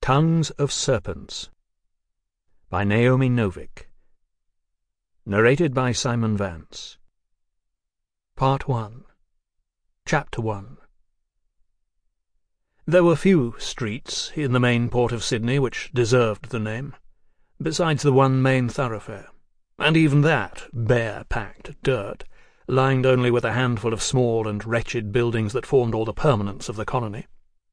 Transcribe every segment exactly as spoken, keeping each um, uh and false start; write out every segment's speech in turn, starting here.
Tongues of Serpents by Naomi Novik. Narrated by Simon Vance. Part one. Chapter one. There were few streets in the main port of Sydney which deserved the name, besides the one main thoroughfare, and even that bare-packed dirt, lined only with a handful of small and wretched buildings that formed all the permanence of the colony.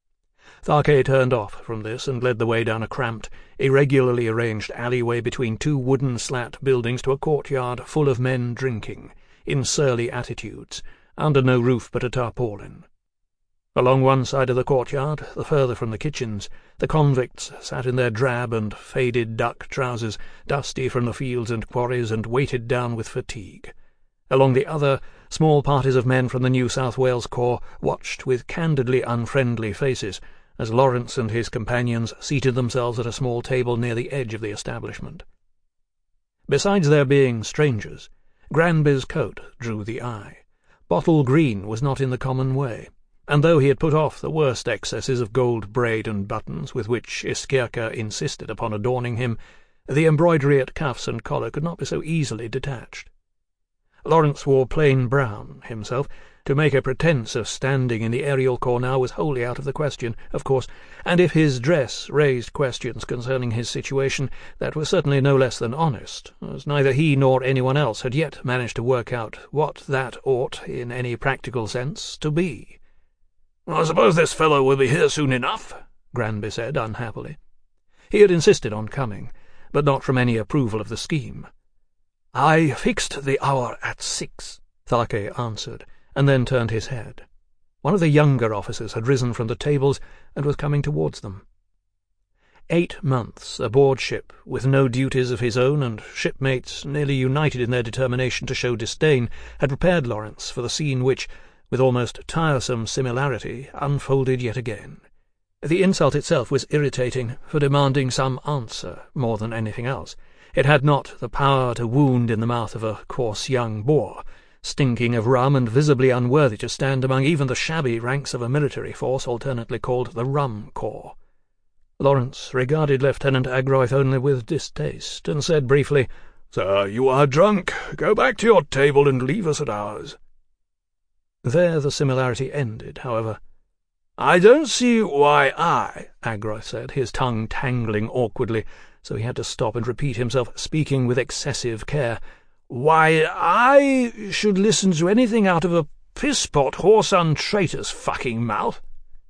Tharke turned off from this and led the way down a cramped, irregularly arranged alleyway between two wooden slat buildings to a courtyard full of men drinking, in surly attitudes, under no roof but a tarpaulin. Along one side of the courtyard, the further from the kitchens, the convicts sat in their drab and faded duck trousers, dusty from the fields and quarries and weighted down with fatigue. Along the other, small parties of men from the New South Wales Corps watched with candidly unfriendly faces, as Lawrence and his companions seated themselves at a small table near the edge of the establishment. Besides their being strangers, Granby's coat drew the eye. Bottle green was not in the common way, and though he had put off the worst excesses of gold braid and buttons with which Iskierka insisted upon adorning him, the embroidery at cuffs and collar could not be so easily detached. Lawrence wore plain brown himself. To make a pretence of standing in the aerial corps now was wholly out of the question, of course, and if his dress raised questions concerning his situation, that was certainly no less than honest, as neither he nor anyone else had yet managed to work out what that ought, in any practical sense, to be. "I suppose this fellow will be here soon enough," Granby said unhappily. He had insisted on coming, but not from any approval of the scheme. "I fixed the hour at six," Tharke answered, and then turned his head. One of the younger officers had risen from the tables and was coming towards them. Eight months aboard ship, with no duties of his own, and shipmates nearly united in their determination to show disdain, had prepared Lawrence for the scene which, with almost tiresome similarity, unfolded yet again. The insult itself was irritating, for demanding some answer more than anything else. It had not the power to wound in the mouth of a coarse young boor, stinking of rum and visibly unworthy to stand among even the shabby ranks of a military force alternately called the Rum Corps. Lawrence regarded Lieutenant Agroyth only with distaste, and said briefly, "Sir, you are drunk. Go back to your table and leave us at ours." There the similarity ended, however. "I don't see why I," Agroyth said, his tongue tangling awkwardly, so he had to stop and repeat himself, speaking with excessive care, "why I should listen to anything out of a piss-pot whoreson traitor's fucking mouth."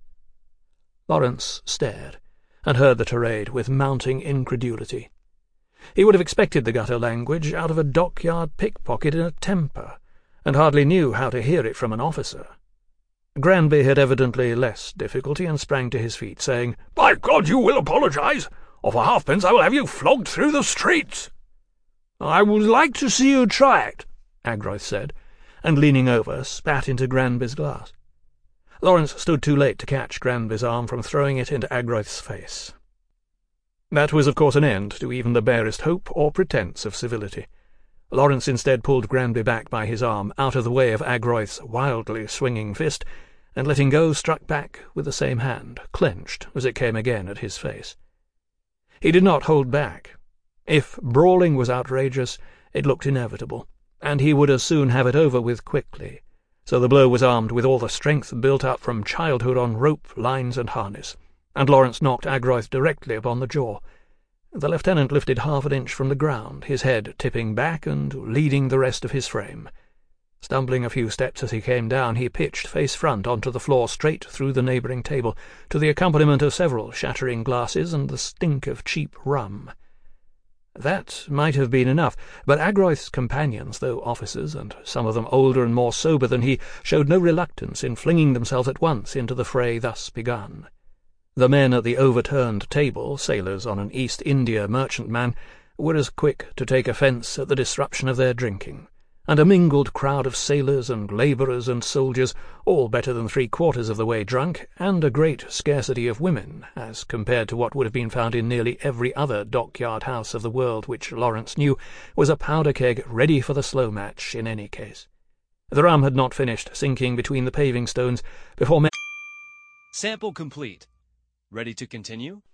Lawrence stared, and heard the tirade with mounting incredulity. He would have expected the gutter language out of a dockyard pickpocket in a temper, and hardly knew how to hear it from an officer. Granby had evidently less difficulty, and sprang to his feet, saying, "By God, you will apologize, or for halfpence I will have you flogged through the streets." "I would like to see you try it," Agroyth said, and leaning over, spat into Granby's glass. Lawrence stood too late to catch Granby's arm from throwing it into Agroyth's face. That was of course an end to even the barest hope or pretence of civility. Lawrence instead pulled Granby back by his arm, out of the way of Agroyth's wildly swinging fist, and letting go struck back with the same hand, clenched as it came again at his face. He did not hold back. If brawling was outrageous, it looked inevitable, and he would as soon have it over with quickly, so the blow was armed with all the strength built up from childhood on rope, lines, and harness, and Lawrence knocked Agroyth directly upon the jaw. The lieutenant lifted half an inch from the ground, his head tipping back and leading the rest of his frame. Stumbling a few steps as he came down, he pitched face front onto the floor straight through the neighbouring table, to the accompaniment of several shattering glasses and the stink of cheap rum. That might have been enough, but Agroyth's companions, though officers, and some of them older and more sober than he, showed no reluctance in flinging themselves at once into the fray thus begun. The men at the overturned table, sailors on an East India merchantman, were as quick to take offence at the disruption of their drinking, and a mingled crowd of sailors and labourers and soldiers, all better than three-quarters of the way drunk, and a great scarcity of women, as compared to what would have been found in nearly every other dockyard house of the world which Lawrence knew, was a powder-keg ready for the slow match in any case. The rum had not finished sinking between the paving stones before men— Sample complete. Ready to continue?